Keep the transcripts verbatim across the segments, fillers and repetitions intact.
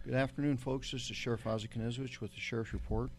Good afternoon, folks. This is Sheriff Ozzie Knizowicz with the Sheriff's Report.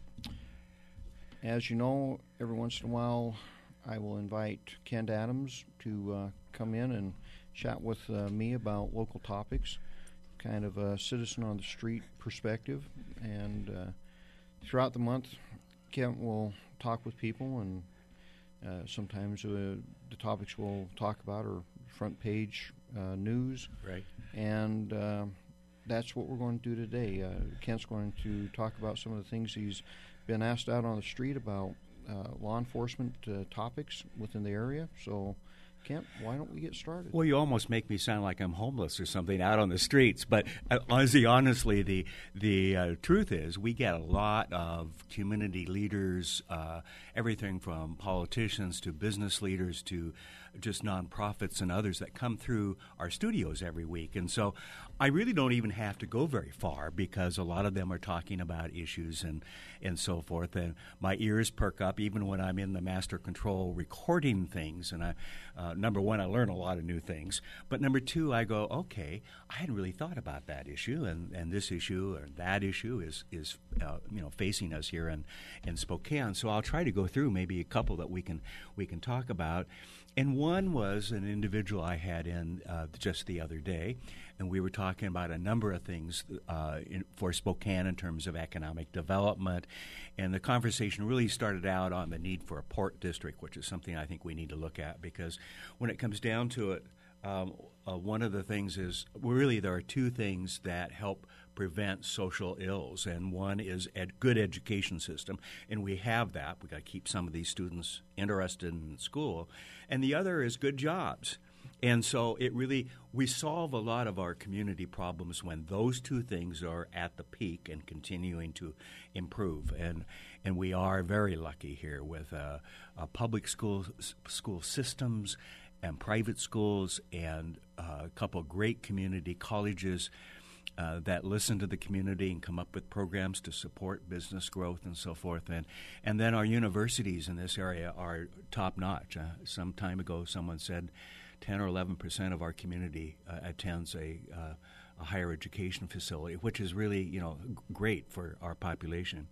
As you know, every once in a while, I will invite Kent Adams to uh, come in and chat with uh, me about local topics, kind of a citizen on the street perspective. And uh, throughout the month, Kent will talk with people, and uh, sometimes uh, the topics we'll talk about are front page uh, news. Right. And uh, that's what we're going to do today. Uh, Kent's going to talk about some of the things he's been asked out on the street about uh, law enforcement uh, topics within the area. So, Kent, why don't we get started? Well, you almost make me sound like I'm homeless or something out on the streets. But uh, Ozzie, honestly, the the uh, truth is we get a lot of community leaders, uh, everything from politicians to business leaders to just nonprofits and others that come through our studios every week. And so I really don't even have to go very far because a lot of them are talking about issues and, and so forth. And my ears perk up even when I'm in the master control recording things. And I, uh, number one, I learn a lot of new things. But number two, I go, okay, I hadn't really thought about that issue. And, and this issue or that issue is, is uh, you know, facing us here in, in Spokane. So I'll try to go through maybe a couple that we can we can talk about. And one was an individual I had in uh, just the other day, and we were talking about a number of things uh, in, for Spokane in terms of economic development. And the conversation really started out on the need for a port district, which is something I think we need to look at because when it comes down to it, um, uh, one of the things is really there are two things that help prevent social ills, and one is a good education system, and we have that. We've got to keep some of these students interested in school, and the other is good jobs. And so it really, we solve a lot of our community problems when those two things are at the peak and continuing to improve. And and we are very lucky here with uh, uh, public school school systems and private schools and uh, a couple of great community colleges Uh, that listen to the community and come up with programs to support business growth and so forth. And and then our universities in this area are top-notch. Uh, some time ago, someone said ten or eleven percent of our community uh, attends a, uh, a higher education facility, which is really, you know, g- great for our population.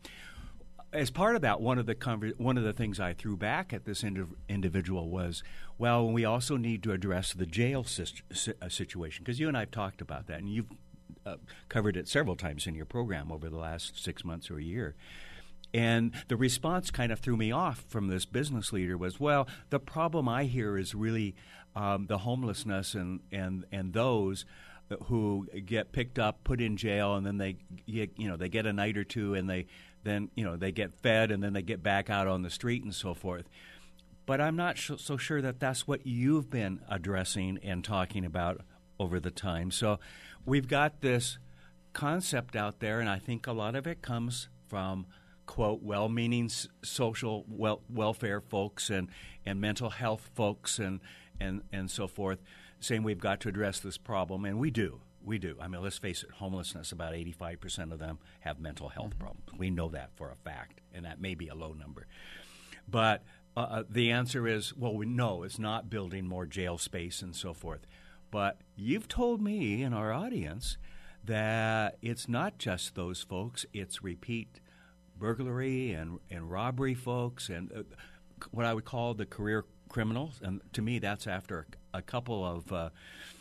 As part of that, one of the conver- one of the things I threw back at this indiv- individual was, well, we also need to address the jail sis- si- uh, situation, because you and I have talked about that, and you've Uh, covered it several times in your program over the last six months or a year. And the response kind of threw me off from this business leader was, well, the problem I hear is really um, the homelessness and, and, and those who get picked up, put in jail, and then they get, you know, they get a night or two, and they then, you know, they get fed, and then they get back out on the street and so forth. But I'm not sh- so sure that that's what you've been addressing and talking about over the time. So we've got this concept out there, and I think a lot of it comes from, quote, well-meaning s- social wel- welfare folks and, and mental health folks and, and, and so forth, saying we've got to address this problem, and we do. We do. I mean, let's face it, homelessness, about eighty-five percent of them have mental health problems. We know that for a fact, and that may be a low number. But uh, the answer is, well, we know it's not building more jail space and so forth. But you've told me in our audience that it's not just those folks, it's repeat burglary and, and robbery folks and uh, what I would call the career criminals. And to me, that's after a couple of uh,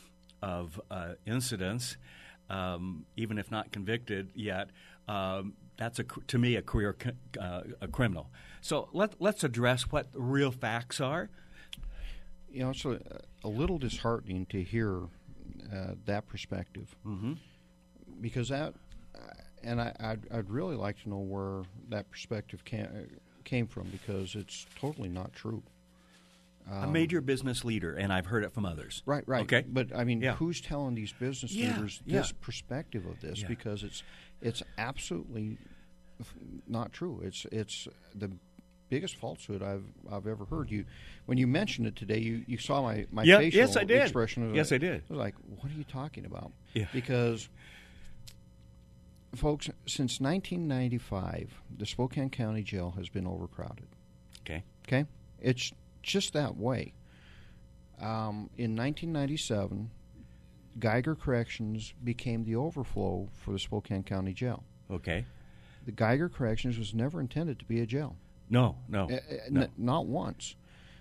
of uh, incidents, um, even if not convicted yet. Um, that's, a, to me, a career uh, a criminal. So let, let's address what the real facts are. You know, it's a, a little disheartening to hear uh, that perspective, Mm-hmm. because that, uh, and I, I'd, I'd really like to know where that perspective came, came from, because it's totally not true. Um, A major business leader, and I've heard it from others. Right, right. Okay. But, I mean, Yeah. who's telling these business Yeah, leaders yeah. this perspective of this? Yeah. Because it's it's absolutely f- not true. It's it's the biggest falsehood I've I've ever heard. You, when you mentioned it today, you, you saw my, my Yeah, facial yes, I did. expression. Of Yes, it. I did. I was like, what are you talking about? Yeah. Because, folks, since nineteen ninety-five, the Spokane County Jail has been overcrowded. Okay. Okay? It's just that way. Um, in nineteen ninety-seven, Geiger Corrections became the overflow for the Spokane County Jail. Okay. The Geiger Corrections was never intended to be a jail. No, no, Uh, uh, no. n- not once.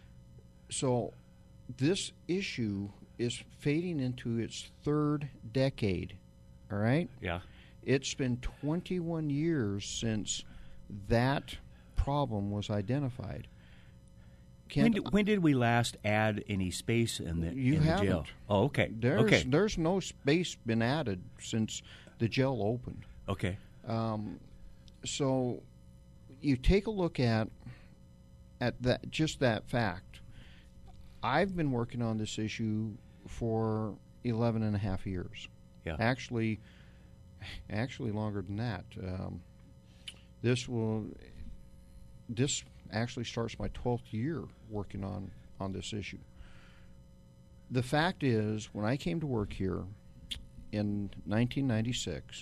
So this issue is fading into its third decade, all right? Yeah. It's been twenty-one years since that problem was identified. When Kent, did, when did we last add any space in the, You in the jail? haven't. Oh, okay. there's, okay. there's no space been added since the jail opened. Okay. Um, so you take a look at at that just that fact. I've been working on this issue for eleven and a half years. Yeah. Actually, actually longer than that. Um, this will this actually starts my twelfth year working on, on this issue. The fact is, when I came to work here in nineteen ninety-six,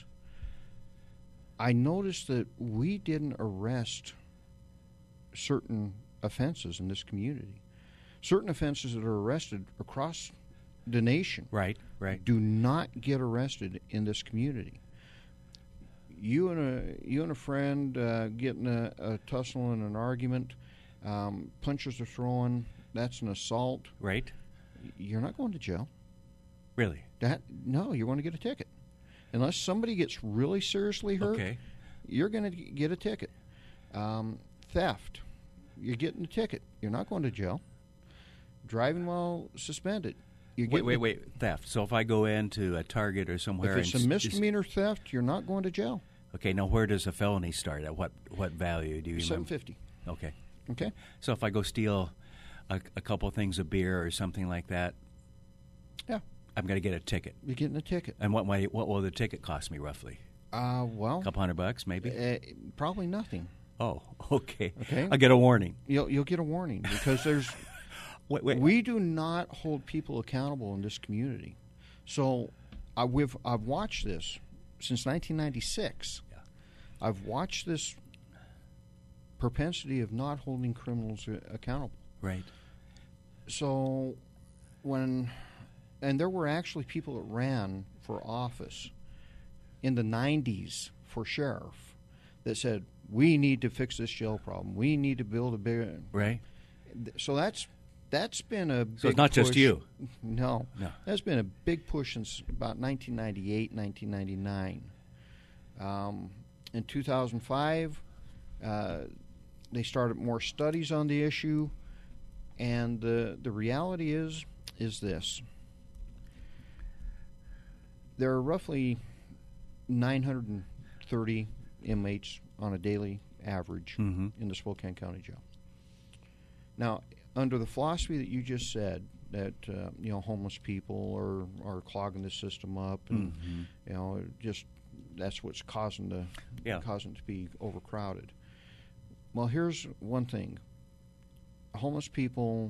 I noticed that we didn't arrest certain offenses in this community. Certain offenses that are arrested across the nation Right, right. do not get arrested in this community. You and a you and a friend uh, get in a, a tussle and an argument, um, punches are thrown. That's an assault. Right. You're not going to jail. Really? That no, you're going to get a ticket, unless somebody gets really seriously hurt. Okay. You're going to get a ticket. Um, theft, you're getting a ticket. You're not going to jail. Driving while suspended. You're Wait, getting wait, a- wait. Theft. So if I go into a Target or somewhere, If it's and a s- s- misdemeanor theft, you're not going to jail. okay. Now, where does a felony start? At what what value do you Seven remember? fifty. Okay. Okay. So if I go steal a, a couple things of beer or something like that, Yeah. I'm going to get a ticket. You're getting a ticket. And what might, what will the ticket cost me roughly? Uh, well, A couple hundred bucks, maybe. uh, probably nothing. Oh, okay. Okay. I'll get a warning. You'll you'll get a warning because there's Wait, wait. we do not hold people accountable in this community. So, I, we've I've watched this since nineteen ninety-six. Yeah. I've watched this propensity of not holding criminals uh, accountable. Right. So, when and there were actually people that ran for office in the nineties for sheriff that said we need to fix this jail problem. We need to build a bigger. Right. So that's that's been a big So it's not just push. you. No, No. that's been a big push since about nineteen ninety-eight, nineteen ninety-nine. Um, in two thousand five, uh, they started more studies on the issue, and the the reality is is this: there are roughly nine hundred thirty inmates on a daily average Mhm. in the Spokane County Jail. Now, under the philosophy that you just said, that uh, you know homeless people are, are clogging the system up, and Mhm. you know just that's what's causing the Yeah. causing it to be overcrowded. Well, here's one thing: homeless people,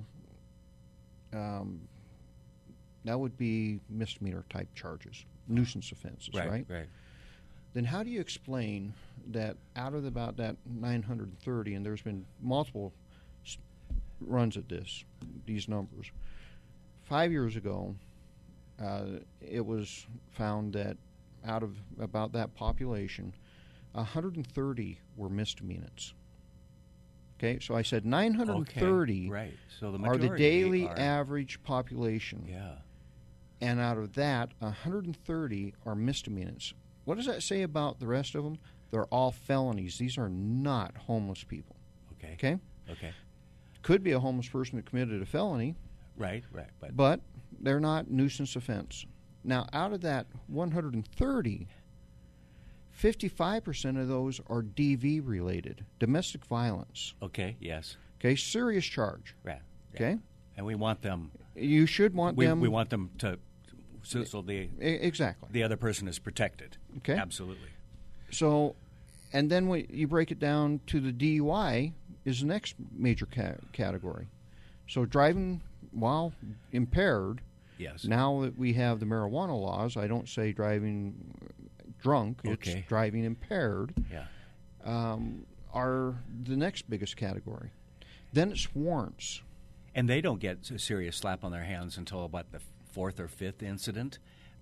um, that would be misdemeanor type charges, nuisance offenses, Right. right? Right. Then how do you explain that out of about that nine hundred thirty, and there's been multiple s- runs at this, these numbers. Five years ago, uh, it was found that out of about that population, one hundred thirty were misdemeanors. Okay, so I said nine hundred thirty Okay. Right. So the are majority the daily are, average population. Yeah. And out of that, one hundred thirty are misdemeanors. What does that say about the rest of them? They're all felonies. These are not homeless people. Okay. Okay? Okay. Could be a homeless person that committed a felony, Right. Right. But, but they're not nuisance offense. Now, out of that one hundred thirty, fifty-five percent of those are D V related, domestic violence. okay. Yes. Okay, serious charge. Right. Yeah. Okay? And we want them. You should want We, them. we want them to. So, so the E- exactly. the other person is protected. Okay. Absolutely. So, and then when you break it down to the D U I is the next major ca- category. So driving while impaired. Yes. Now that we have the marijuana laws, I don't say driving drunk. It's Okay. driving impaired. Yeah. Um, are the next biggest category. Then it's warrants. And they don't get a serious slap on their hands until about the fourth or fifth incident.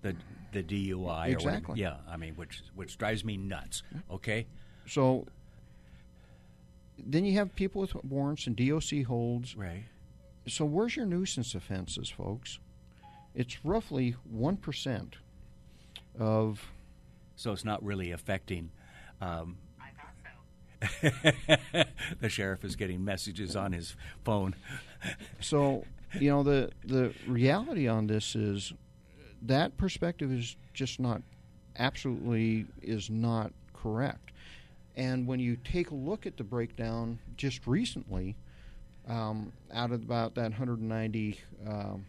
the the D U I. Exactly. Or whatever. Yeah, I mean, which which drives me nuts. Okay. So then you have people with warrants and D O C holds. Right. So where's your nuisance offenses, folks? It's roughly one percent of. So it's not really affecting. Um, I thought so. the sheriff is getting messages on his phone. So, you know, the the reality on this is that perspective is just not, absolutely is not correct. And when you take a look at the breakdown just recently, um, out of about that one hundred ninety, um,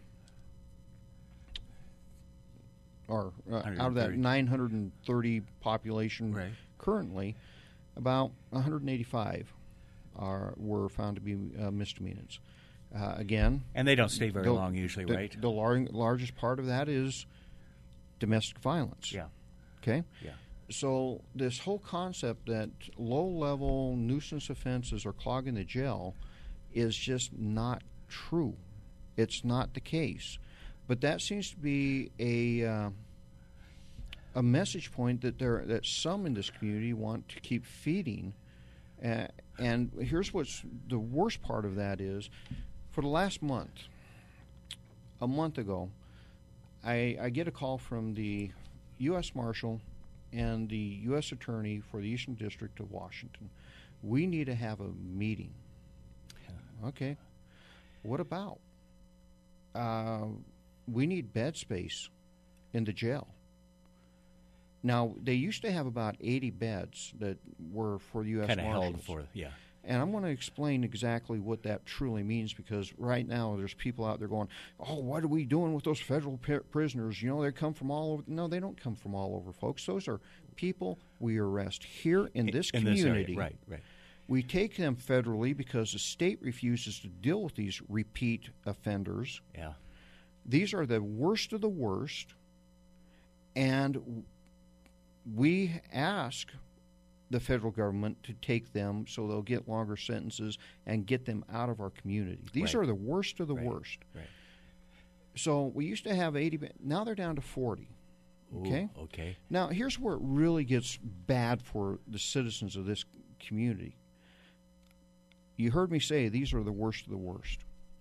or uh, out of that nine hundred thirty population Right. currently, about one hundred eighty-five are were found to be uh, misdemeanors. Uh, again, And they don't stay very the- long usually, the, right? The lar- largest part of that is domestic violence. Yeah. Okay? Yeah. So this whole concept that low-level nuisance offenses are clogging the jail is just not true. It's not the case. But that seems to be a uh, a message point that there that some in this community want to keep feeding. Uh, and here's what's the worst part of that is, for the last month, a month ago, I, I get a call from the U S Marshal and the U S Attorney for the Eastern District of Washington. We need to have a meeting. Okay. What about? Uh, we need bed space in the jail. Now, they used to have about eighty beds that were for the U S Kind of Marshals. held for, yeah. And I'm going to explain exactly what that truly means, because right now there's people out there going, oh, what are we doing with those federal p- prisoners? You know, they come from all over. No, they don't come from all over, folks. Those are people we arrest here in this in community. This area. Right, right. We take them federally because the state refuses to deal with these repeat offenders. Yeah. These are the worst of the worst. And we ask the federal government to take them so they'll get longer sentences and get them out of our community. These Right. are the worst of the Right. worst. Right. So we used to have eighty, now they're down to forty. Okay? Ooh, okay. Now, here's where it really gets bad for the citizens of this community. You heard me say these are the worst of the worst.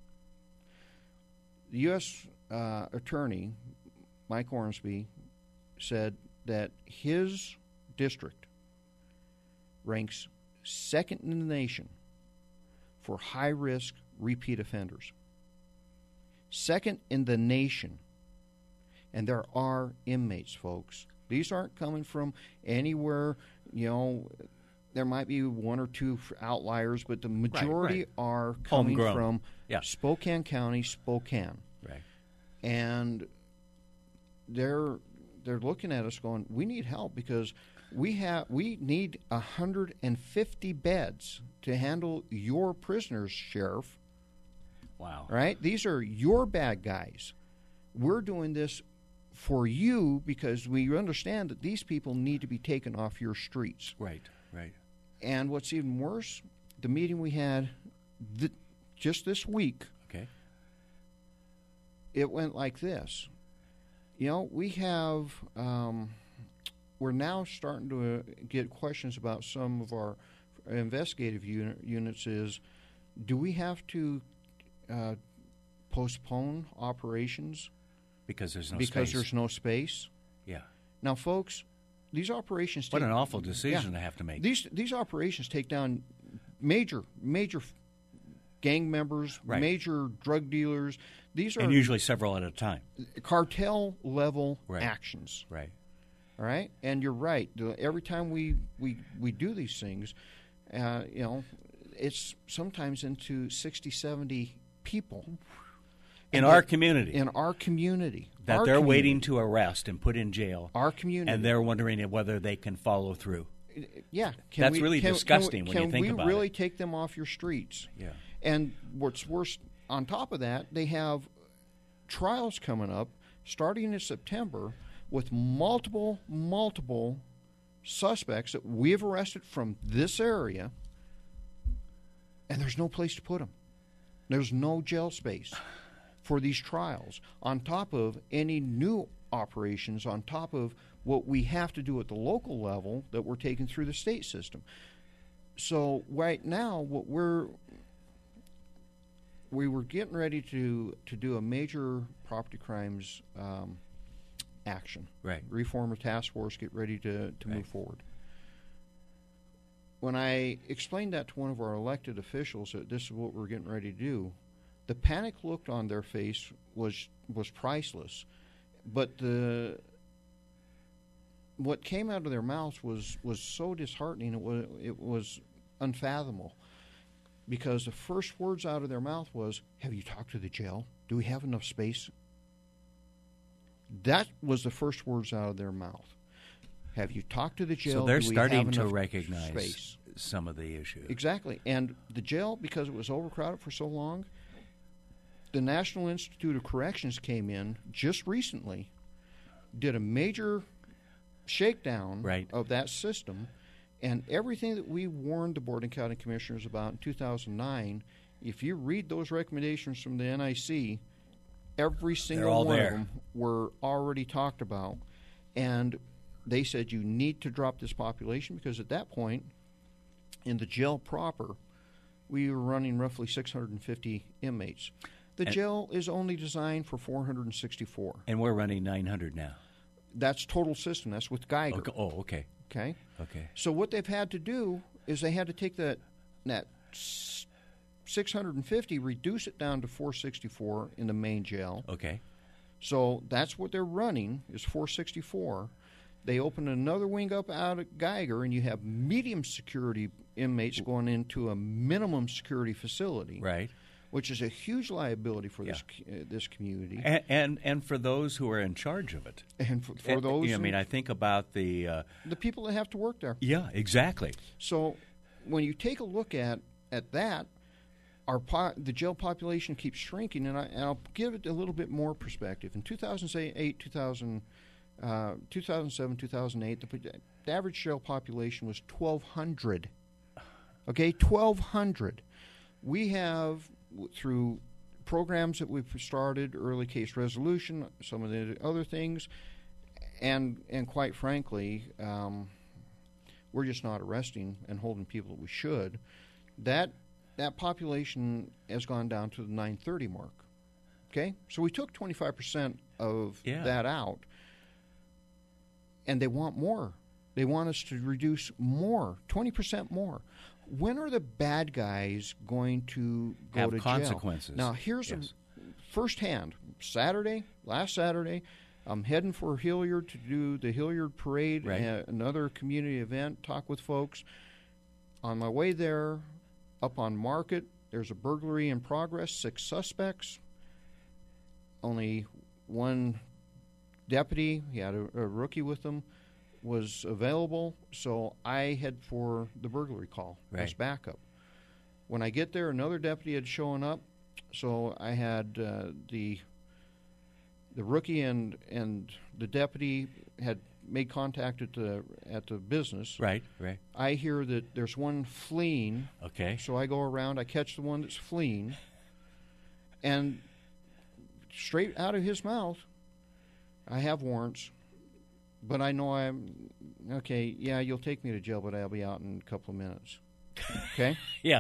The U S Uh, Attorney, Mike Ormsby, said that his district ranks second in the nation for high-risk repeat offenders. Second in the nation. And there are inmates, folks. These aren't coming from anywhere, you know, there might be one or two outliers, but the majority right. are coming Homegrown. from Yeah. Spokane County, Spokane. Right. And they're they're looking at us going, we need help because we have we need one hundred fifty beds to handle your prisoners, Sheriff. Wow. Right? These are your bad guys. We're doing this for you because we understand that these people need to be taken off your streets. Right, right. And what's even worse, the meeting we had th- just this week, Okay. it went like this. You know, we have, um, we're now starting to uh, get questions about some of our investigative unit, units is, do we have to uh, postpone operations Because there's no because space. there's no space? Yeah. Now, folks, these operations What take, an awful decision yeah, to have to make. These these operations take down major major gang members, Right. major drug dealers. These are and usually several at a time. cartel level Right. actions. Right. All right, and you're right. The- Every time we, we, we do these things, uh, you know, it's sometimes into sixty, seventy people In And our that- community. in our community. that our they're community, waiting to arrest and put in jail. Our community. And they're wondering whether they can follow through. Yeah, can That's we- really can- disgusting can, when you can think we about really it. take them off your streets? Yeah. And what's worse, on top of that, they have trials coming up starting in September with multiple, multiple suspects that we have arrested from this area, and there's no place to put them. There's no jail space for these trials, on top of any new operations on top of what we have to do at the local level that we're taking through the state system. So right now, what we're we were getting ready to to do a major property crimes um, action. Right. Reform a task force, get ready to, to Right. move forward. When I explained that to one of our elected officials that this is what we're getting ready to do, the panic look on their face was was priceless. But the what came out of their mouths was, was so disheartening. It was it was unfathomable, because the first words out of their mouth was, "Have you talked to the jail? Do we have enough space?" That was the first words out of their mouth. Have you talked to the jail? So they're Do we starting have to enough recognize space? some of the issues. Exactly. And the jail, because it was overcrowded for so long, the National Institute of Corrections came in just recently, did a major shakedown Right. of that system, and everything that we warned the Board and County Commissioners about in two thousand nine, if you read those recommendations from the N I C, every single all one there. of them were already talked about. And they said you need to drop this population, because at that point, in the jail proper, we were running roughly six hundred fifty inmates. The And- jail is only designed for four hundred sixty-four. And we're running nine hundred now. That's total system. That's with Geiger. Okay. Oh, okay. Okay. Okay. So what they've had to do is they had to take that that s- six hundred fifty, reduce it down to four sixty-four in the main jail. Okay. So that's what they're running, is four sixty-four. They open another wing up out at Geiger, and you have medium security inmates going into a minimum security facility, Right. which is a huge liability for this Yeah. uh, this community. And, and and for those who are in charge of it. And for, for And, those, you know, I who- mean, I think about the. Uh, the people that have to work there. yeah, exactly. So when you take a look at, at that, our po- the jail population keeps shrinking, and, I, and I'll give it a little bit more perspective. In two thousand eight, two thousand, uh, two thousand seven, two thousand eight, the, the average jail population was twelve hundred. Okay, twelve hundred. We have, w- through programs that we've started, early case resolution, some of the other things, and and quite frankly, um, we're just not arresting and holding people that we should. That that population has gone down to the nine thirty mark. Okay, so we took twenty-five percent of Yeah. that out, and they want more. They want us to reduce more, twenty percent more. When are the bad guys going to go Have to jail? consequences. Now, here's Yes. a firsthand. Saturday, last Saturday, I'm heading for Hilliard to do the Hilliard Parade, Right. uh, another community event, talk with folks. On my way there, up on Market, there's a burglary in progress, six suspects. Only one deputy, he had a, a rookie with him, was available, so I head for the burglary call as Right. backup. When I get there, another deputy had shown up, so I had uh, the the rookie and and the deputy had made contact at the at the business. Right. Right. I hear that there's one fleeing, Okay. so I go around, I catch the one that's fleeing, and straight out of his mouth, I have warrants, but I know I'm, okay, yeah, you'll take me to jail, but I'll be out in a couple of minutes. Okay? Yeah.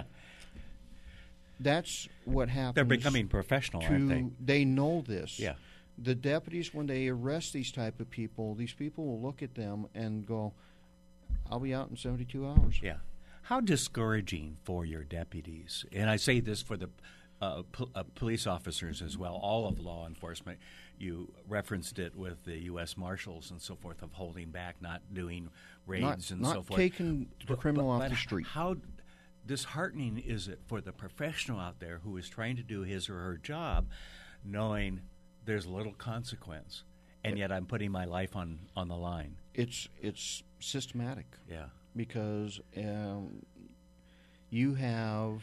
That's what happens. They're becoming professional, to, aren't they? They know this. Yeah. The deputies, when they arrest these type of people, these people will look at them and go, I'll be out in seventy-two hours. Yeah. How discouraging for your deputies, and I say this for the uh, pol- uh, police officers as well, all of law enforcement. You referenced it with the U S Marshals and so forth, of holding back, not doing raids Not, and not so forth. taking the But- criminal but- off but the street. How disheartening is it for the professional out there who is trying to do his or her job, knowing there's little consequence, and yet I'm putting my life on, on the line? It's it's systematic. Yeah. Because um, you have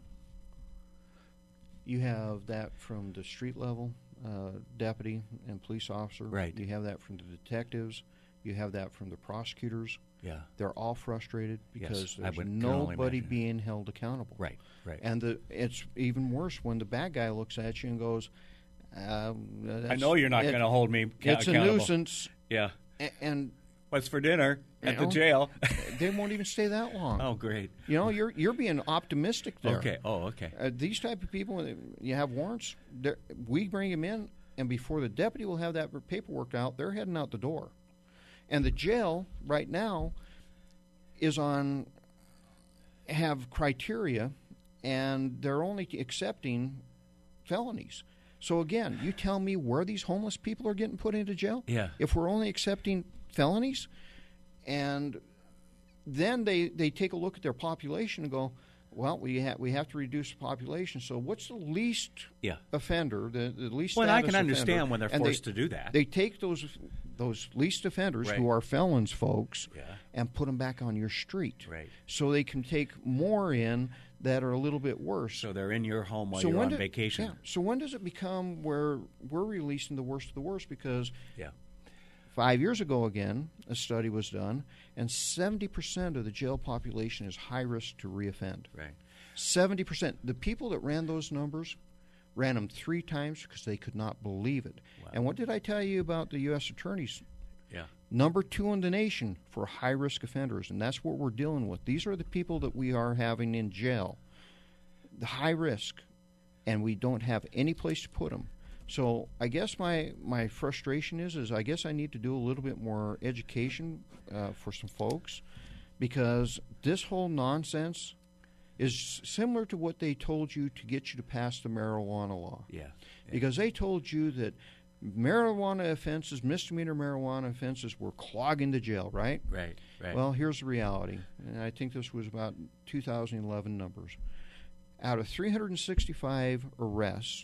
you have that from the street level uh, deputy and police officer. Right. You have that from the detectives. You have that from the prosecutors. Yeah. They're all frustrated because I there's would- can only nobody imagine. being held accountable. Right. Right. And the it's even worse when the bad guy looks at you and goes, Uh, I know you're not it, going to hold me ca- It's accountable. a nuisance. Yeah. A- And What's for dinner You at the know, jail? they won't even stay that long. Oh, great. You know, you're you're being optimistic there. Okay. Oh, okay. Uh, these type of people, when you have warrants, they're- we bring them in, and before the deputy will have that paperwork out, they're heading out the door. And the jail right now is on have criteria, and they're only accepting felonies. So again, you tell me where these homeless people are getting put into jail? Yeah. If we're only accepting felonies, and then they, they take a look at their population and go, well, we have we have to reduce the population. So what's the least Yeah. offender, the, the least Well, I status can understand offender? when they're And forced they, to do that. They take those those least offenders Right. who are felons, folks, Yeah. and put them back on your street. Right. So they can take more in that are a little bit worse. So they're in your home while So you're when on do- vacation. Yeah. So when does it become where we're releasing the worst of the worst? Because Yeah. five years ago, again, a study was done, and seventy percent of the jail population is high risk to reoffend. Right. seventy percent. The people that ran those numbers ran them three times because they could not believe it. Wow. And what did I tell you about the U S attorneys? Yeah. Number two in the nation for high-risk offenders, and that's what we're dealing with. These are the people that we are having in jail, the high risk, and we don't have any place to put them. So I guess my, my frustration is is I guess I need to do a little bit more education uh, for some folks, because this whole nonsense is similar to what they told you to get you to pass the marijuana law. Yeah. Yeah. Because they told you that marijuana offenses, misdemeanor marijuana offenses, were clogging the jail, right? Right. Right. Well, here's the reality, and I think this was about two thousand eleven numbers. Out of three hundred sixty-five arrests,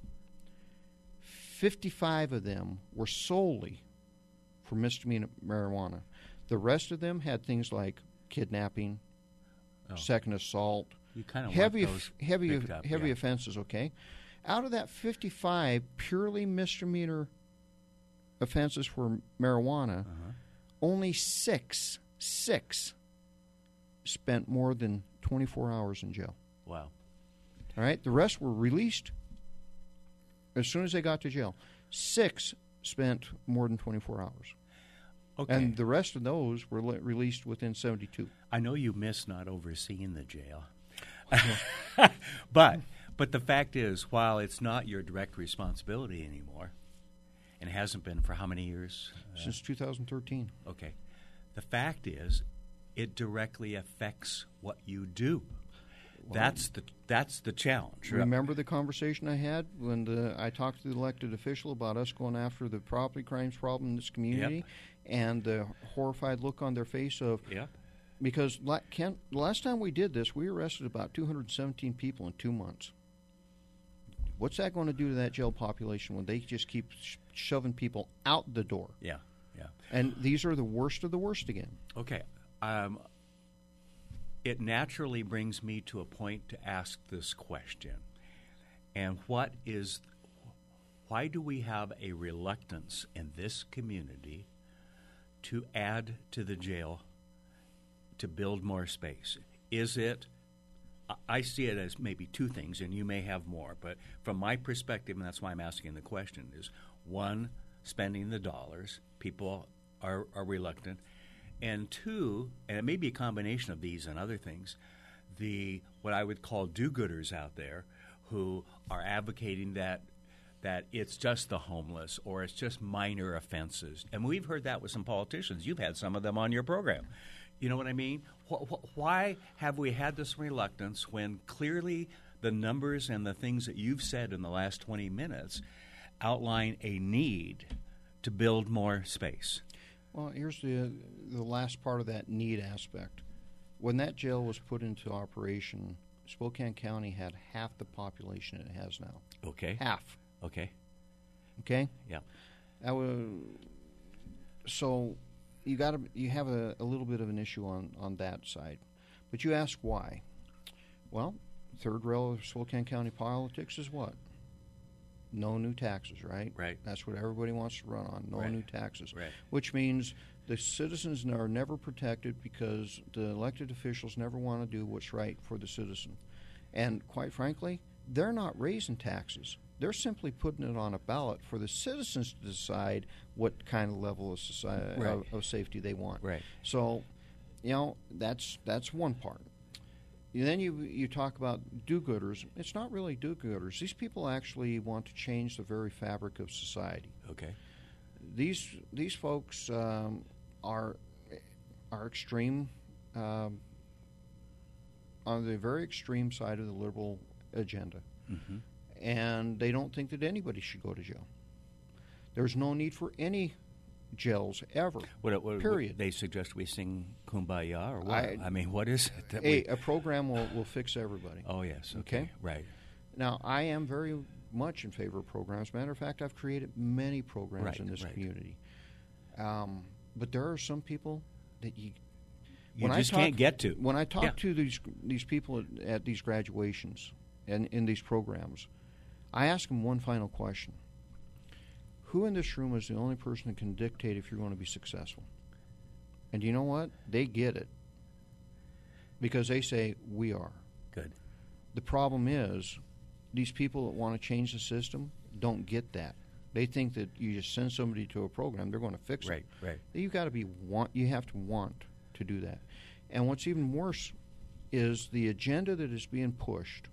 fifty-five of them were solely for misdemeanor marijuana. The rest of them had things like kidnapping, Oh. second assault, you kind of heavy, want those heavy, picked up, heavy yeah. offenses. Okay, out of that fifty-five purely misdemeanor offenses for marijuana, Uh-huh. only six, six spent more than twenty-four hours in jail. Wow. All right, the rest were released as soon as they got to jail. Six spent more than twenty-four hours. Okay. And the rest of those were le- released within seventy-two. I know you miss not overseeing the jail. but but the fact is, while it's not your direct responsibility anymore, and hasn't been for how many years? Uh, Since two thousand thirteen. okay. The fact is, it directly affects what you do. That's the that's the challenge. Remember the conversation I had when the, I talked to the elected official about us going after the property crimes problem in this community, Yep. and the horrified look on their face of, Yep. because la- Ken, the last time we did this, we arrested about two hundred seventeen people in two months. What's that going to do to that jail population when they just keep sh- shoving people out the door? Yeah. Yeah. And these are the worst of the worst again. Okay. Um, it naturally brings me to a point to ask this question. And what is, why do we have a reluctance in this community to add to the jail to build more space? Is it, I- I see it as maybe two things, and you may have more, but from my perspective, and that's why I'm asking the question, is one, spending the dollars. People are, are reluctant. And two, and it may be a combination of these and other things, the what I would call do-gooders out there who are advocating that that it's just the homeless or it's just minor offenses. And we've heard that with some politicians. You've had some of them on your program. You know what I mean? Wh- wh- why have we had this reluctance when clearly the numbers and the things that you've said in the last twenty minutes outline a need to build more space? Well, here's the the last part of that need aspect. When that jail was put into operation, Spokane County had half the population it has now. Okay. Half. Okay. Okay. Yeah. That was, so you got to you have a, a little bit of an issue on, on that side, but you ask why. Well, third rail of Spokane County politics is what? No new taxes, right? Right. That's what everybody wants to run on. No Right. new taxes. Right. Which means the citizens are never protected because the elected officials never want to do what's right for the citizen. And quite frankly, they're not raising taxes. They're simply putting it on a ballot for the citizens to decide what kind of level of society Right. of, of safety they want. Right. So, you know, that's that's one part. And then you you talk about do-gooders. It's not really do-gooders. These people actually want to change the very fabric of society. Okay. These these folks um, are are extreme um, on the very extreme side of the liberal agenda, Mm-hmm. and they don't think that anybody should go to jail. There's no need for any jails ever. What, what, period. What, they suggest we sing Kumbaya or what? I- I, mean, what is it? That A, we, a program will, will fix everybody. oh, yes. Okay. Okay. Right. Now, I am very much in favor of programs. Matter of fact, I've created many programs Right, in this right. community. Um, but there are some people that you You when just I talk, can't get to. When I talk Yeah. to these these people at, at these graduations and in these programs, I ask them one final question: who in this room is the only person that can dictate if you're going to be successful? And you know what? They get it because they say we are. Good. The problem is these people that want to change the system don't get that. They think that you just send somebody to a program, they're going to fix Right, it. right. You got to be want. You have to want to do that. And what's even worse is the agenda that is being pushed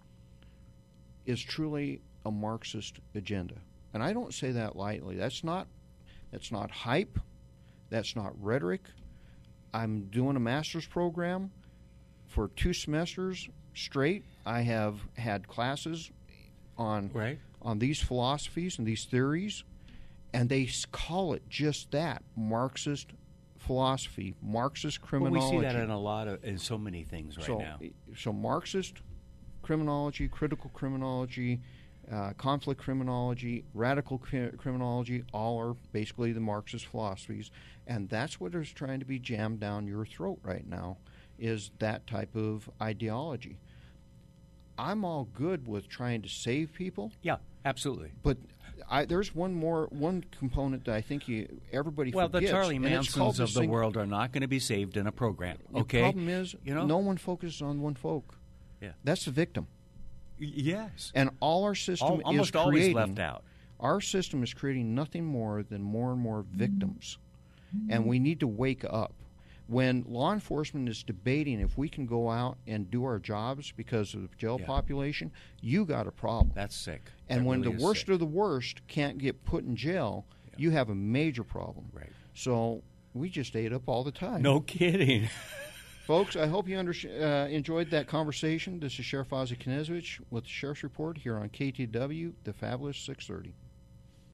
is truly a Marxist agenda. And I don't say that lightly. That's not that's not hype. That's not rhetoric. I'm doing a master's program for two semesters straight. I have had classes on Right. on these philosophies and these theories, and they s- call it just that: Marxist philosophy, Marxist Well, criminology. we see that in a lot of in so many things right so, now. so Marxist criminology, critical criminology, uh, conflict criminology, radical cri- criminology, all are basically the Marxist philosophies, and that's what is trying to be jammed down your throat right now, is that type of ideology. I'm all good with trying to save people, Yeah, absolutely. but I, there's one more one component that I think you, everybody Well, the forgets. Charlie and it's called Mansons of this the thing- world are not going to be saved in a program. Okay. The problem is, you know, no one focuses on one folk. Yeah. That's the victim. Y- yes. And all our system Al- almost is always creating, left out. Our system is creating nothing more than more and more victims. And we need to wake up. When law enforcement is debating if we can go out and do our jobs because of the jail Yeah. population, you got a problem. That's sick. and That when really the is worst sick. of the worst can't get put in jail, Yeah. you have a major problem. Right. So we just ate up all the time. No kidding. Folks, I hope you under, uh, enjoyed that conversation. This is Sheriff Ozzie Knezovich with the Sheriff's Report here on K T W, the Fabulous six thirty.